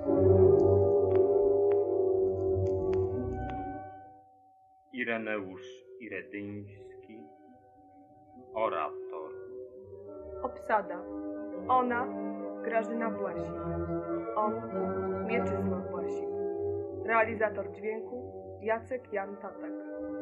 Ireneusz Iredyński, orator. Obsada. Ona Grażyna Błasik. On Mieczysław Błasik. Realizator dźwięku Jacek Jan Tatak.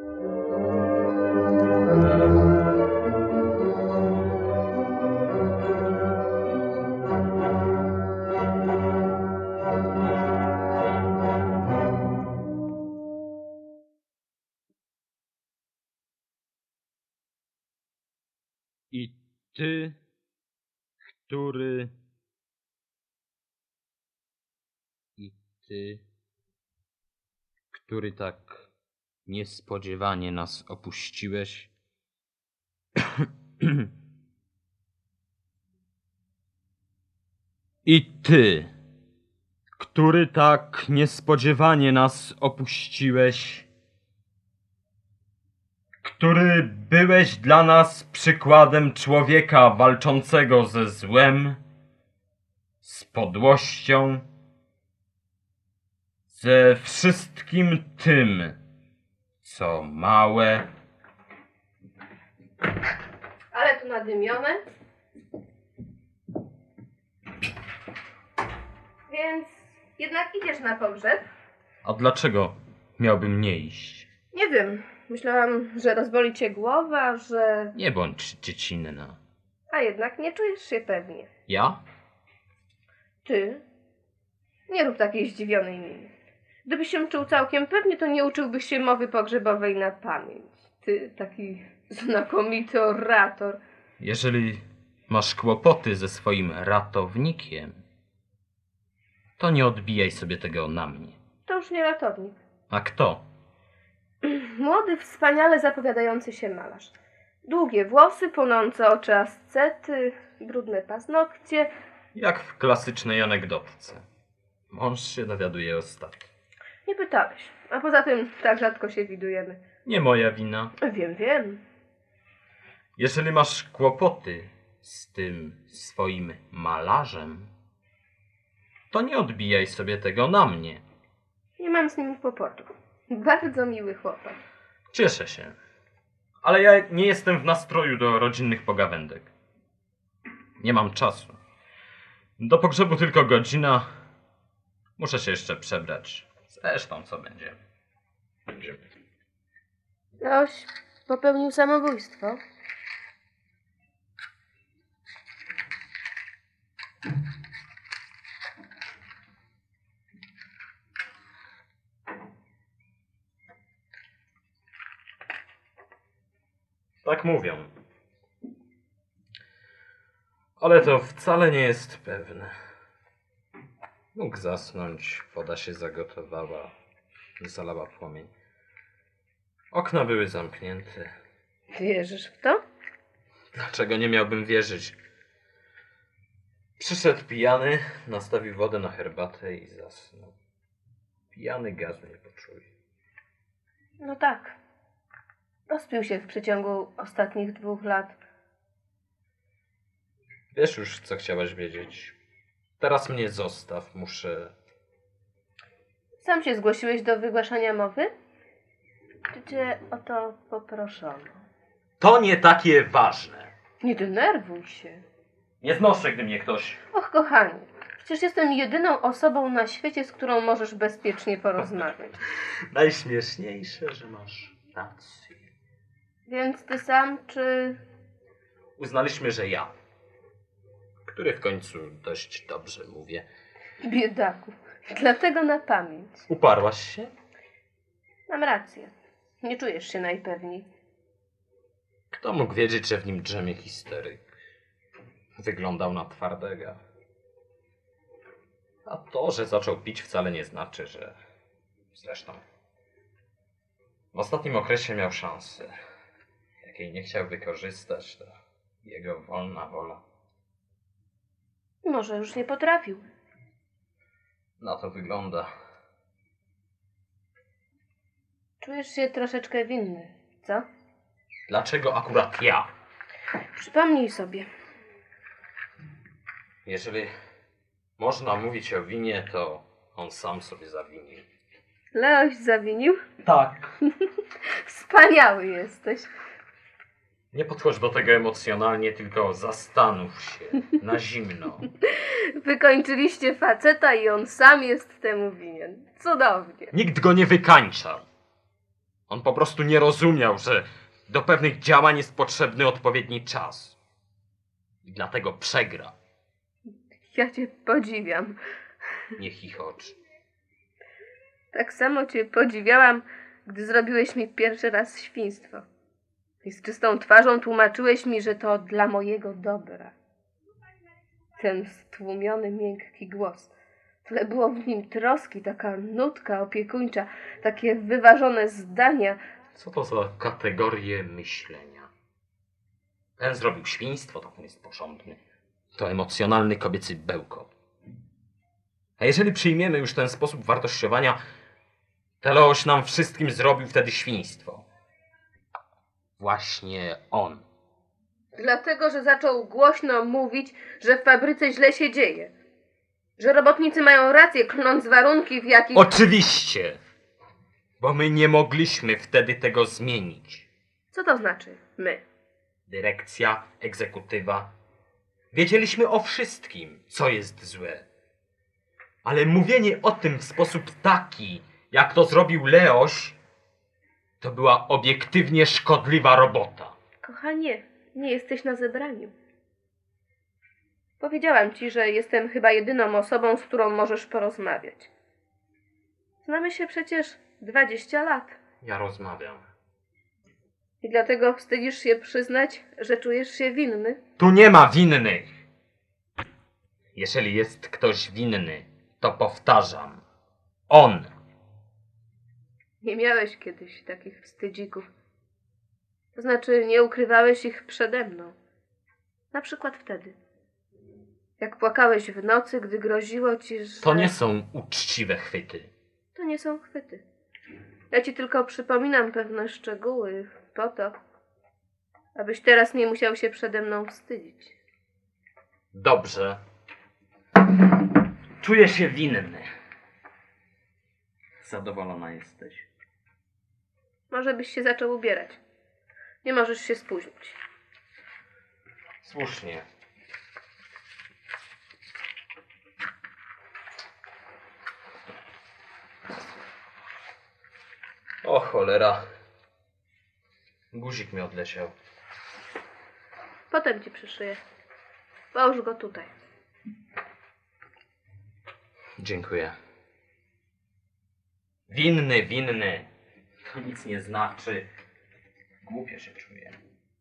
I ty, który... I ty, który tak niespodziewanie nas opuściłeś. I ty, który tak niespodziewanie nas opuściłeś, który byłeś dla nas przykładem człowieka walczącego ze złem, z podłością, ze wszystkim tym, co małe. Ale to nadymione. Więc jednak idziesz na pogrzeb? A dlaczego miałbym nie iść? Nie wiem. Myślałam, że rozboli cię głowa, że... Nie bądź dziecinna. A jednak nie czujesz się pewnie. Ja? Ty? Nie rób takiej zdziwionej miny. Gdybyś się czuł całkiem pewnie, to nie uczyłbyś się mowy pogrzebowej na pamięć. Ty, taki znakomity orator. Jeżeli masz kłopoty ze swoim ratownikiem, to nie odbijaj sobie tego na mnie. To już nie ratownik. A kto? Młody, wspaniale zapowiadający się malarz. Długie włosy, płonące oczy ascety, brudne paznokcie. Jak w klasycznej anegdotce. Mąż się dowiaduje ostatnio. Nie pytałeś. A poza tym tak rzadko się widujemy. Nie moja wina. Wiem. Jeżeli masz kłopoty z tym swoim malarzem, to nie odbijaj sobie tego na mnie. Nie mam z nim kłopotu. Bardzo miły chłopak. Cieszę się. Ale ja nie jestem w nastroju do rodzinnych pogawędek. Nie mam czasu. Do pogrzebu tylko godzina. Muszę się jeszcze przebrać. Zresztą co będzie? Ktoś popełnił samobójstwo. Tak mówią. Ale to wcale nie jest pewne. Mógł zasnąć, woda się zagotowała, zalała płomień. Okna były zamknięte. Wierzysz w to? Dlaczego nie miałbym wierzyć? Przyszedł pijany, nastawił wodę na herbatę i zasnął. Pijany gazu nie poczuje. No tak. Rozpił się w przeciągu ostatnich 2 lat. Wiesz już, co chciałaś wiedzieć. Teraz mnie zostaw, muszę... Sam się zgłosiłeś do wygłaszania mowy? Czy cię o to poproszono? To nie takie ważne. Nie denerwuj się. Nie znoszę, gdy mnie ktoś... Och, kochanie, przecież jestem jedyną osobą na świecie, z którą możesz bezpiecznie porozmawiać. Najśmieszniejsze, że masz rację. Więc ty sam, czy... Uznaliśmy, że ja, który w końcu dość dobrze mówię. Biedaku. Dlatego na pamięć. Uparłaś się? Mam rację. Nie czujesz się najpewniej. Kto mógł wiedzieć, że w nim drzemie histeryk? Wyglądał na twardego. A to, że zaczął pić, wcale nie znaczy, że... Zresztą... W ostatnim okresie miał szansę. Jakiej nie chciał wykorzystać, to jego wolna wola. Może już nie potrafił. Na to wygląda. Czujesz się troszeczkę winny, co? Dlaczego akurat ja? Przypomnij sobie. Jeżeli można mówić o winie, to On sam sobie zawinił. Leoś zawinił? Tak. Wspaniały jesteś. Nie podchodź do tego emocjonalnie, tylko zastanów się na zimno. Wykończyliście faceta i on sam jest temu winien. Cudownie. Nikt go nie wykańczał. On po prostu nie rozumiał, że do pewnych działań jest potrzebny odpowiedni czas. I dlatego przegra. Ja cię podziwiam. Nie chichocz. Tak samo cię podziwiałam, gdy zrobiłeś mi pierwszy raz świństwo. I z czystą twarzą tłumaczyłeś mi, że to dla mojego dobra. Ten stłumiony, miękki głos. Tyle było w nim troski, taka nutka opiekuńcza, takie wyważone zdania. Co to za kategorie myślenia? Ten zrobił świństwo, to ten jest porządny. To emocjonalny kobiecy bełkot. A jeżeli przyjmiemy już ten sposób wartościowania, to Leoś nam wszystkim zrobił wtedy świństwo. Właśnie on. Dlatego, że zaczął głośno mówić, że w fabryce źle się dzieje. Że robotnicy mają rację, klnąc warunki, w jakich... Oczywiście! Bo my nie mogliśmy wtedy tego zmienić. Co to znaczy my? Dyrekcja, egzekutywa. Wiedzieliśmy o wszystkim, co jest złe. Ale mówienie o tym w sposób taki, jak to zrobił Leoś, to była obiektywnie szkodliwa robota. Kochanie, nie jesteś na zebraniu. Powiedziałam ci, że jestem chyba jedyną osobą, z którą możesz porozmawiać. Znamy się przecież 20 lat. Ja rozmawiam. I dlatego wstydzisz się przyznać, że czujesz się winny? Tu nie ma winnych. Jeżeli jest ktoś winny, to powtarzam. On. Nie miałeś kiedyś takich wstydzików. To znaczy, nie ukrywałeś ich przede mną. Na przykład wtedy. Jak płakałeś w nocy, gdy groziło ci, że... To nie są uczciwe chwyty. To nie są chwyty. Ja ci tylko przypominam pewne szczegóły po to, abyś teraz nie musiał się przede mną wstydzić. Dobrze. Czuję się winny. Zadowolona jesteś? Może byś się zaczął ubierać. Nie możesz się spóźnić. Słusznie. O cholera. Guzik mi odleciał. Potem ci przyszyję. Połóż go tutaj. Dziękuję. Winny, winny. To nic nie znaczy. Głupio się czuję.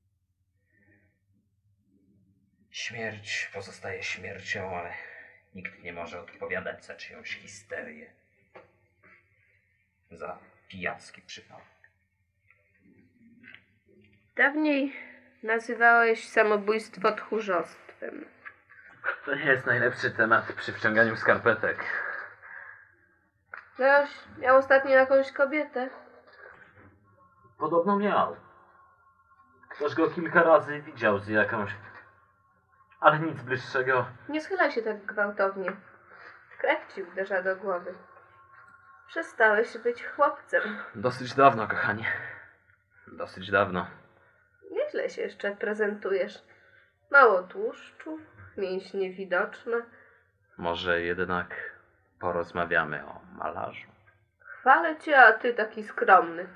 Śmierć pozostaje śmiercią, ale nikt nie może odpowiadać za czyjąś histerię. Za pijacki przypadek. Dawniej nazywałeś samobójstwo tchórzostwem. To nie jest najlepszy temat przy wciąganiu skarpetek. Leoś miał ostatnio jakąś kobietę. Podobno miał. Ktoś go kilka razy widział z jakąś... Ale nic bliższego. Nie schylaj się tak gwałtownie. Krew ci uderza do głowy. Przestałeś być chłopcem. Dosyć dawno, kochanie. Dosyć dawno. Nieźle się jeszcze prezentujesz. Mało tłuszczu, mięśnie widoczne. Może jednak porozmawiamy o malarzu. Chwalę cię, a ty taki skromny.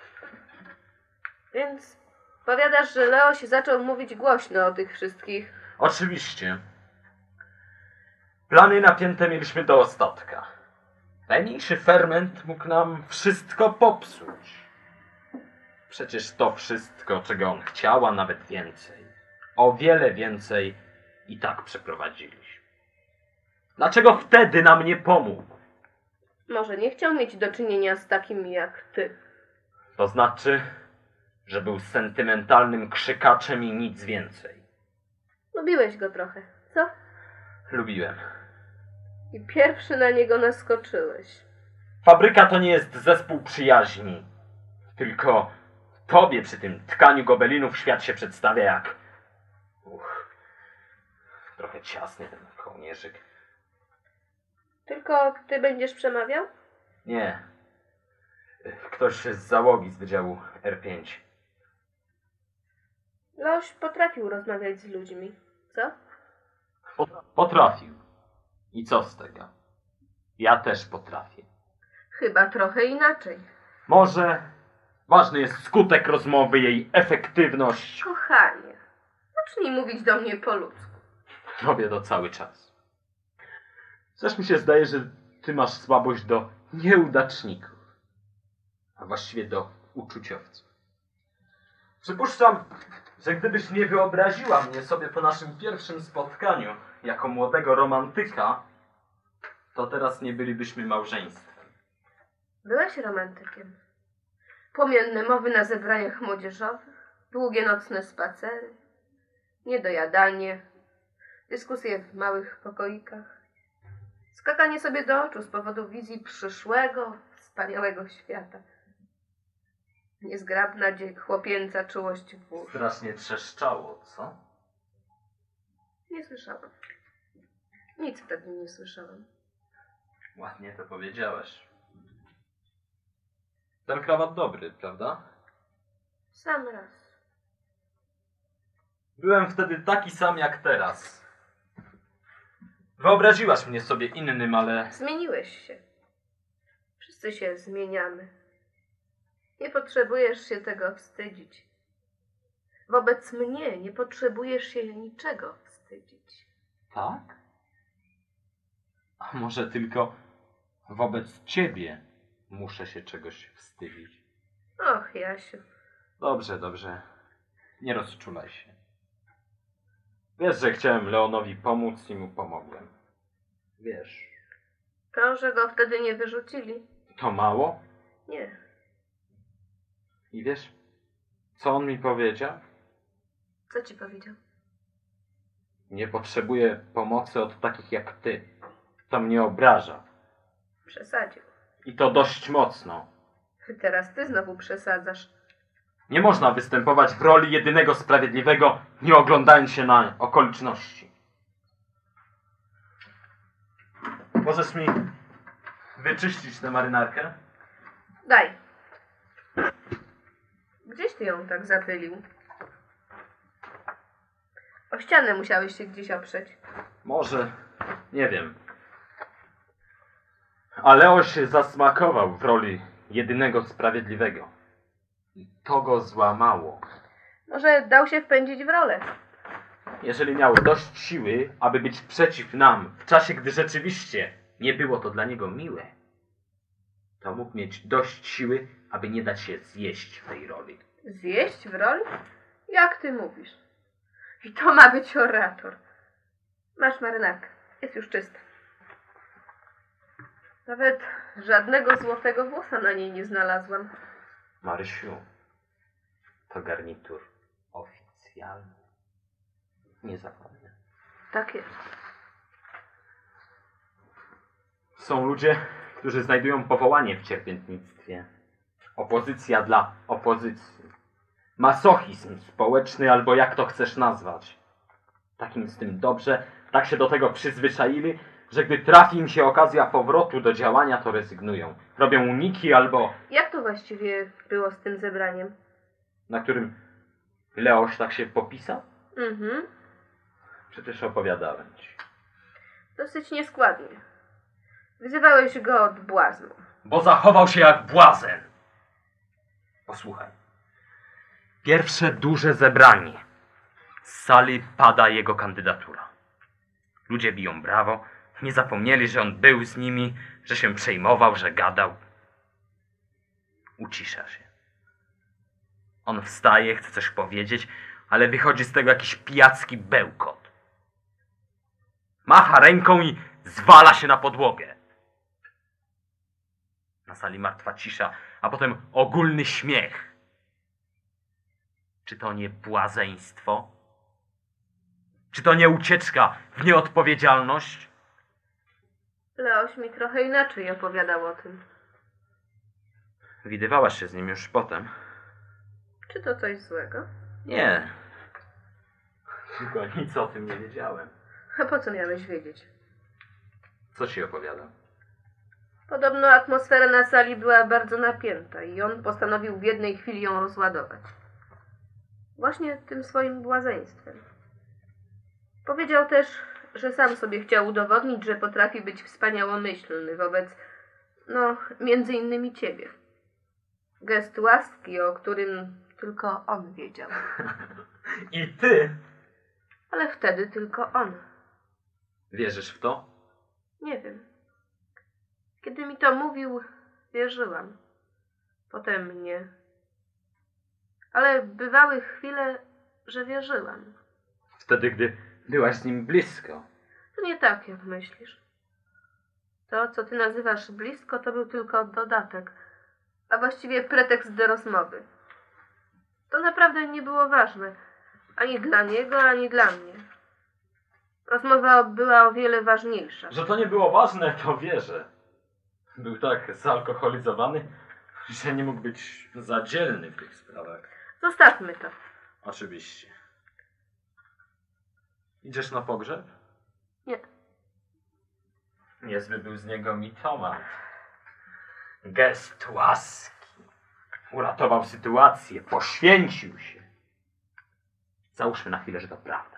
Więc powiadasz, że Leoś zaczął mówić głośno o tych wszystkich. Oczywiście. Plany napięte mieliśmy do ostatka. Najmniejszy ferment mógł nam wszystko popsuć. Przecież to wszystko, czego on chciał, a nawet więcej. O wiele więcej i tak przeprowadziliśmy. Dlaczego wtedy nam nie pomógł? Może nie chciał mieć do czynienia z takim jak ty. To znaczy, że był sentymentalnym krzykaczem i nic więcej. Lubiłeś go trochę, co? Lubiłem. I pierwszy na niego naskoczyłeś. Fabryka to nie jest zespół przyjaźni. Tylko tobie przy tym tkaniu gobelinów świat się przedstawia jak... Trochę ciasny ten kołnierzyk. Tylko ty będziesz przemawiał? Nie. Ktoś z załogi z Wydziału R5. Loś potrafił rozmawiać z ludźmi, co? Potrafił. I co z tego? Ja też potrafię. Chyba trochę inaczej. Może ważny jest skutek rozmowy, jej efektywność. Kochanie, zacznij mówić do mnie po ludzku. Robię to cały czas. Też mi się zdaje, że ty masz słabość do nieudaczników. A właściwie do uczuciowców. Przypuszczam, że gdybyś nie wyobraziła mnie sobie po naszym pierwszym spotkaniu jako młodego romantyka, to teraz nie bylibyśmy małżeństwem. Byłeś romantykiem. Płomienne mowy na zebraniach młodzieżowych, długie nocne spacery, niedojadanie, dyskusje w małych pokoikach, skakanie sobie do oczu z powodu wizji przyszłego, wspaniałego świata. Niezgrabna chłopięca czułość w uszy. Strasznie trzeszczało, co? Nie słyszałam. Nic wtedy nie słyszałam. Ładnie to powiedziałeś. Ten krawat dobry, prawda? Sam raz. Byłem wtedy taki sam jak teraz. Wyobraziłaś mnie sobie innym, ale Zmieniłeś się. Wszyscy się zmieniamy. Nie potrzebujesz się tego wstydzić. Wobec mnie nie potrzebujesz się niczego wstydzić. tak? A może tylko wobec ciebie muszę się czegoś wstydzić? Och, Jasiu. Dobrze, dobrze. Nie rozczulaj się. Wiesz, że chciałem Leonowi pomóc i mu pomogłem. Wiesz. To, że go wtedy nie wyrzucili? To mało? Nie. I wiesz, co on mi powiedział? Co ci powiedział? Nie potrzebuję pomocy od takich jak ty. To mnie obraża. Przesadził. I to dość mocno. Teraz ty znowu przesadzasz. Nie można występować w roli jedynego sprawiedliwego, nie oglądając się na okoliczności. Możesz mi wyczyścić tę marynarkę? Daj. Gdzieś ty ją tak zapylił? O ścianę musiałeś się gdzieś oprzeć. Może, nie wiem. Ale on się zasmakował w roli jedynego sprawiedliwego. I to go złamało. Może dał się wpędzić w rolę. Jeżeli miał dość siły, aby być przeciw nam w czasie, gdy rzeczywiście nie było to dla niego miłe, to mógł mieć dość siły, aby nie dać się zjeść w tej roli. Zjeść w roli? Jak ty mówisz? I to ma być orator. Masz marynarkę. Jest już czysta. Nawet żadnego złotego włosa na niej nie znalazłam. Marysiu, to garnitur oficjalny. Nie zapomnę. Tak jest. Są ludzie, którzy znajdują powołanie w cierpiętnictwie. Opozycja dla opozycji. Masochizm społeczny, albo jak to chcesz nazwać. Takim z tym dobrze, tak się do tego przyzwyczaili, że gdy trafi im się okazja powrotu do działania, to rezygnują. Robią uniki albo... Jak to właściwie było z tym zebraniem? Na którym Leoś tak się popisał? Mhm. Przecież opowiadałem ci. Dosyć nieskładnie. Wyzywałeś go od błaznu. Bo zachował się jak błazen. Posłuchaj. Pierwsze duże zebranie. Z sali pada jego kandydatura. Ludzie biją brawo. Nie zapomnieli, że on był z nimi, że się przejmował, że gadał. Ucisza się. On wstaje, chce coś powiedzieć, ale wychodzi z tego jakiś pijacki bełkot. Macha ręką i zwala się na podłogę. Na sali martwa cisza, a potem ogólny śmiech. Czy to nie błazeństwo? Czy to nie ucieczka w nieodpowiedzialność? Leoś mi trochę inaczej opowiadał o tym. Widywałaś się z nim już potem. Czy to coś złego? Nie. Tylko nic o tym nie wiedziałem. A po co miałeś wiedzieć? Co ci opowiadał? Podobno atmosfera na sali była bardzo napięta i on postanowił w jednej chwili ją rozładować. Właśnie tym swoim błazeństwem. Powiedział też, że sam sobie chciał udowodnić, że potrafi być wspaniałomyślny wobec, między innymi ciebie. Gest łaski, o którym tylko on wiedział. I ty? Ale wtedy tylko on. Wierzysz w to? Nie wiem. Kiedy mi to mówił, wierzyłam. Potem nie. Ale bywały chwile, że wierzyłam. Wtedy, gdy byłaś z nim blisko. To nie tak, jak myślisz. To, co ty nazywasz blisko, to był tylko dodatek, a właściwie pretekst do rozmowy. To naprawdę nie było ważne. Ani dla niego, ani dla mnie. Rozmowa była o wiele ważniejsza. Że to nie było ważne, to wierzę. Był tak zalkoholizowany, że nie mógł być zadzielny w tych sprawach. Zostawmy to. Oczywiście. Idziesz na pogrzeb? Nie. Niezły był z niego mitoman. Gest łaski. Uratował sytuację, poświęcił się. Załóżmy na chwilę, że to prawda.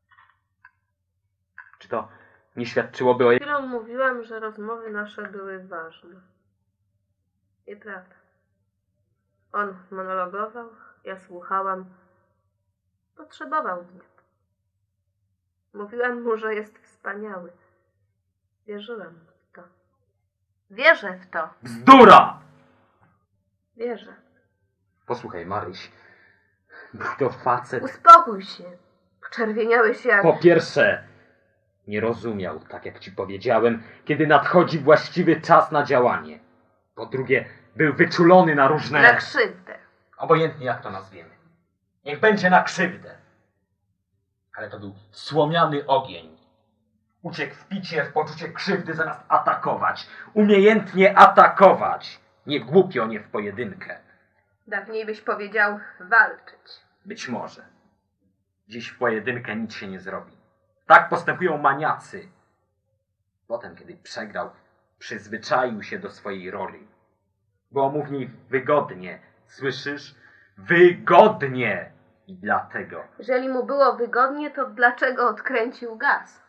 Czy to nie świadczyłoby o... Chwilą mówiłam, że rozmowy nasze były ważne. Nieprawda. On monologował, ja słuchałam. Potrzebował mnie. Mówiłam mu, że jest wspaniały. Wierzyłam w to. Wierzę w to. Bzdura! Wierzę. Posłuchaj, Maryś. Był to facet... Uspokój się. Poczerwieniałeś jak... Po pierwsze, nie rozumiał, tak jak ci powiedziałem, kiedy nadchodzi właściwy czas na działanie. Po drugie, był wyczulony na różne... Na krzywdę. Obojętnie jak to nazwiemy. Niech będzie na krzywdę. Ale to był słomiany ogień. Uciekł w picie, w poczucie krzywdy zamiast atakować. Umiejętnie atakować. Nie głupio, nie w pojedynkę. Dawniej byś powiedział walczyć. Być może. Dziś w pojedynkę nic się nie zrobi. Tak postępują maniacy. Potem, kiedy przegrał, przyzwyczaił się do swojej roli. Było mu w niej wygodnie. Słyszysz? Wygodnie! I dlatego... Jeżeli mu było wygodnie, to dlaczego odkręcił gaz?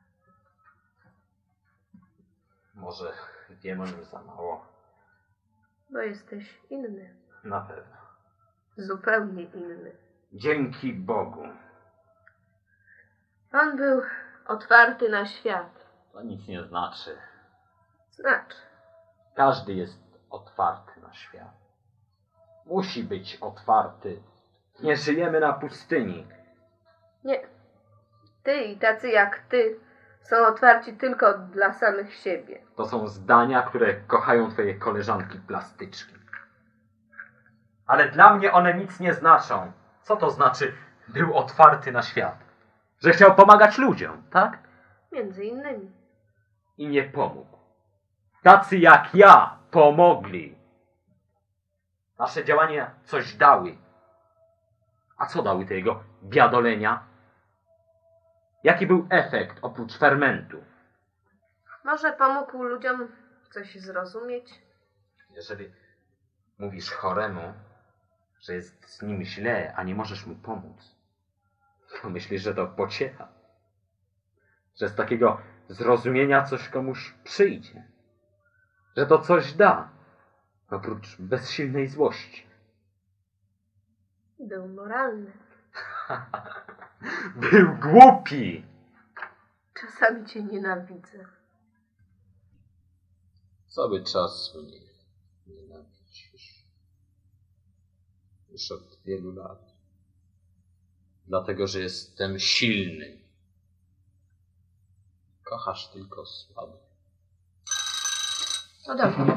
Może wiem o nim za mało. Bo jesteś inny. Na pewno. Zupełnie inny. Dzięki Bogu. On był otwarty na świat. To nic nie znaczy. Znaczy, Każdy jest otwarty na świat. Musi być otwarty. Nie żyjemy na pustyni. nie. Ty i tacy jak ty są otwarci tylko dla samych siebie. To są zdania, które kochają twoje koleżanki plastyczki. Ale dla mnie one nic nie znaczą. Co to znaczy, był otwarty na świat? Że chciał pomagać ludziom, tak? Między innymi. I nie pomógł. Tacy jak ja pomogli. Nasze działania coś dały. A co dały te jego biadolenia? Jaki był efekt oprócz fermentu? Może pomógł ludziom coś zrozumieć? Jeżeli mówisz choremu, że jest z nim źle, a nie możesz mu pomóc, to myślisz, że to pociecha. Że z takiego zrozumienia coś komuś przyjdzie. Że to coś da, oprócz bezsilnej złości. Był moralny. Był głupi! Czasami cię nienawidzę. Cały czas mnie nienawidzisz. Już od wielu lat. Dlatego, że jestem silny. Kochasz tylko słaby. No dobrze.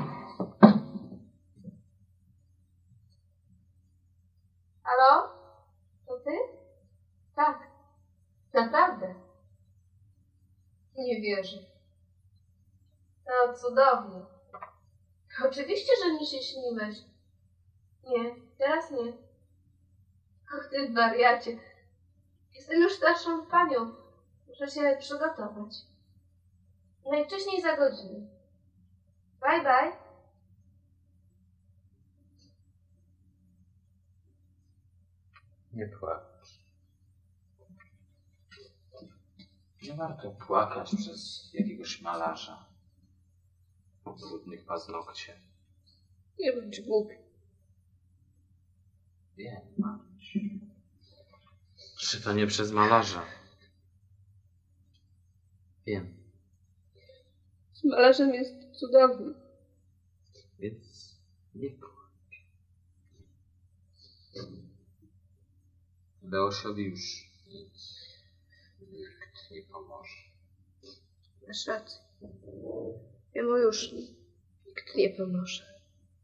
Halo? To ty? Tak. Naprawdę. Nie wierzę. No, cudownie. Oczywiście, że mi się śniłeś. Nie, teraz nie. Och, ty wariacie. Jestem już starszą panią. Muszę się przygotować. Najwcześniej za godzinę. Bye, bye. Nie płacz. Nie warto płakać przez jakiegoś malarza o brudnych paznokcie. Nie bądź głupi. Wiem, Maryś. Czy to nie przez malarza? Wiem, Z malarzem jest cudowny. więc nie płacz. Leosiowi już nikt nie pomoże. Masz rację. Jemu już nikt nie pomoże.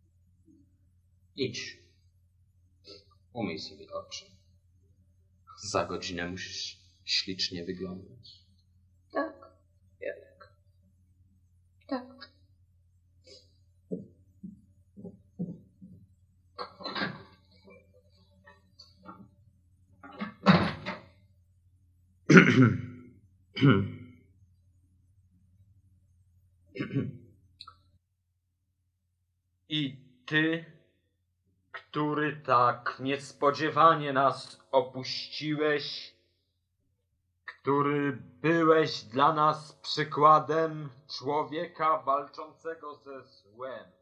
Idź. Umyj sobie oczy. Za godzinę musisz ślicznie wyglądać. Tak, Janek. Tak. I ty, który tak niespodziewanie nas opuściłeś, który byłeś dla nas przykładem człowieka walczącego ze złem.